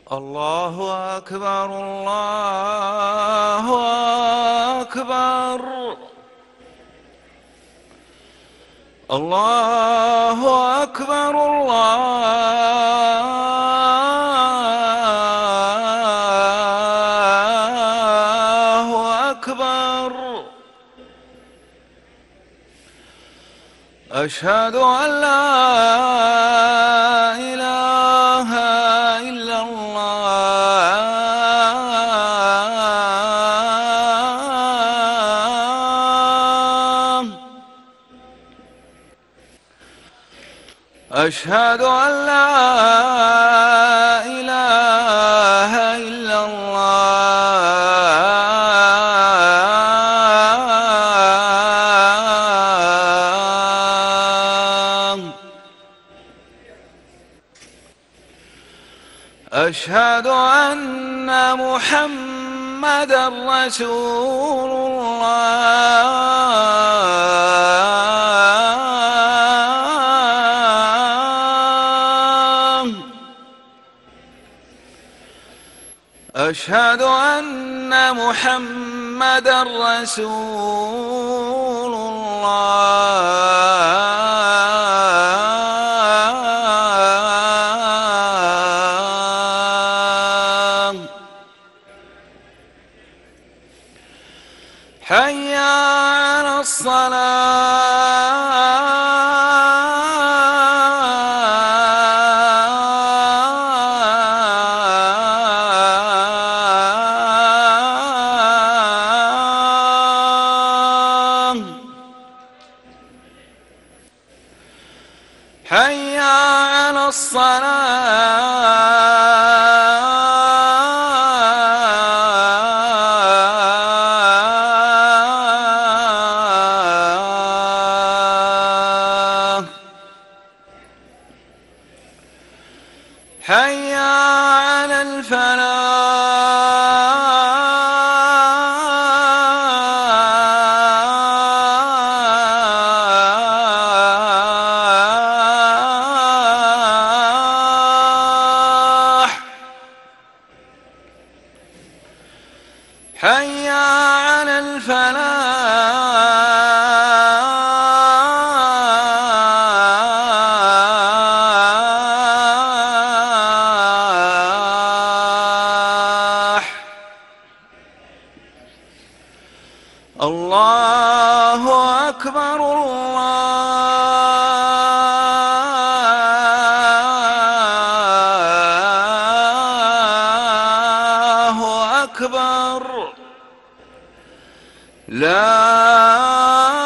الله أكبر الله أكبر الله أكبر الله أكبر. أشهد أن لا إله إلا الله. أشهد أن لا إله إلا الله. أشهد أن محمدًا رسول الله. أشهد أن محمدًا رسول الله. حي على الصلاة. حي على الصلاة. حي على الفلاح. حي على الفلاح. الله أكبر الله أكبر. لا